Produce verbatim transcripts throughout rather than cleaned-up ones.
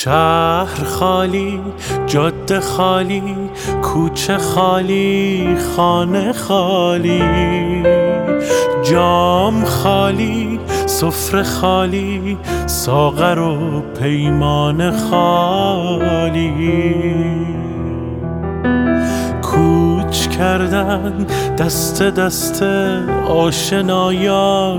شهر خالی، جاده خالی، کوچه خالی، خانه خالی، جام خالی، سفره خالی، ساغر و پیمان خالی. کوچ کردن دست دست آشنایان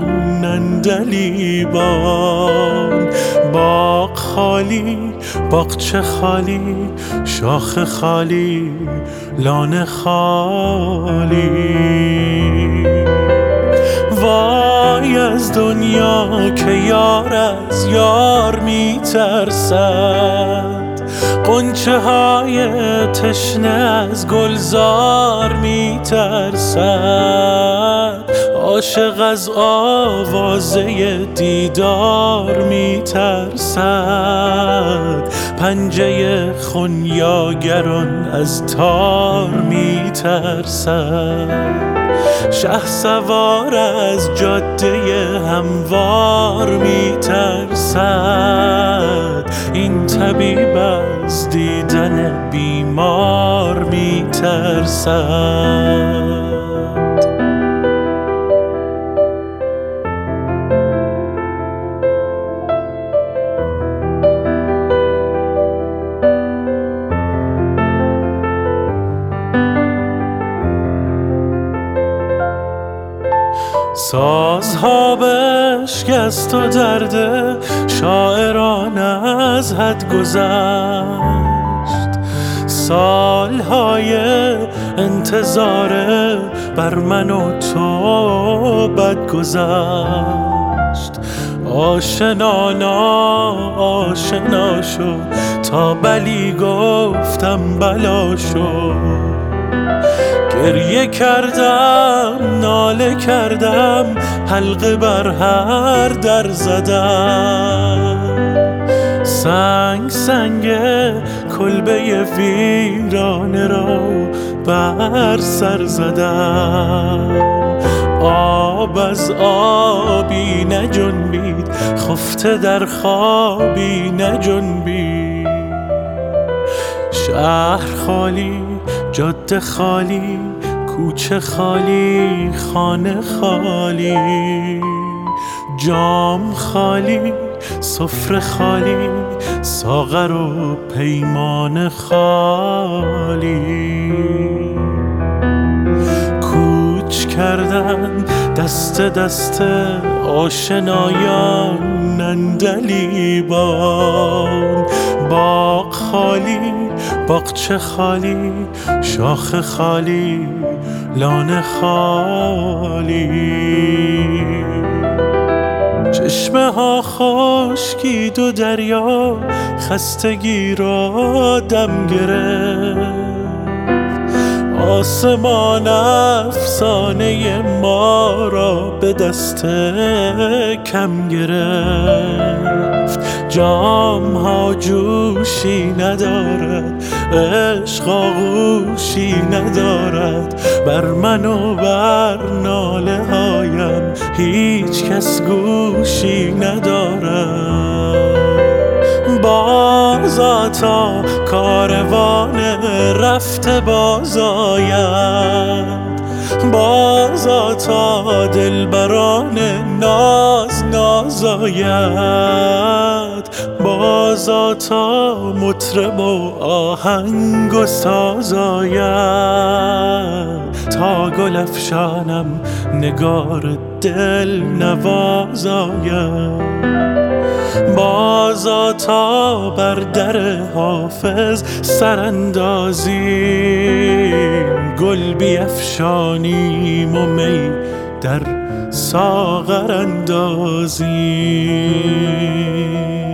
نندلیبان. باغ خالی، باغچه خالی، شاخ خالی، لانه خالی. وای از دنیا که یار از یار میترسد، غنچه های تشنه از گلزار میترسد، عاشق از آوازه دیدار میترسد، پنجه خونیاگران از تار میترسد، شهسوار از جاده هموار میترسد، این طبیب از دیدن بیمار میترسد. سازها بشکست و درد شاعران از حد گذشت، سالهای انتظار بر من و تو بد گذشت. آشنا ناآشنا شد تا بلی گفتم بلا شد، گریه کردم ناله کردم حلقه بر هر در زدم، سنگ سنگ کلبه ویرانه را بر سر زدم، آب از آبی نجنبید خفته در خوابی نجنبید. شهر خالی، جاده خالی، کوچه خالی، خانه خالی، جام خالی، سفره خالی، ساغر و پیمان خالی. کوچ کردن دست دست آشنایان نندلیبان. باغ خالی، باغچه خالی، شاخ خالی، لانه خالی. چشمه ها خشکید و دریا خستگی را دم گرفت، آسمان افسانه ما را به دست کم گرفت. جام ها جوشی ندارد، عشق آغوشی ندارد، بر من و بر ناله هایم هیچ کس گوشی ندارد. بازا تا کاروان رفته باز آید، بازا تا دلبران ناز ناز آید، بازا تا مطرب و آهنگ و ساز آید، تا گل افشانم نگار دل نواز آید، بازا تا بر در حافظ سراندازیم، گل بیفشانیم و می در ساغر اندازیم.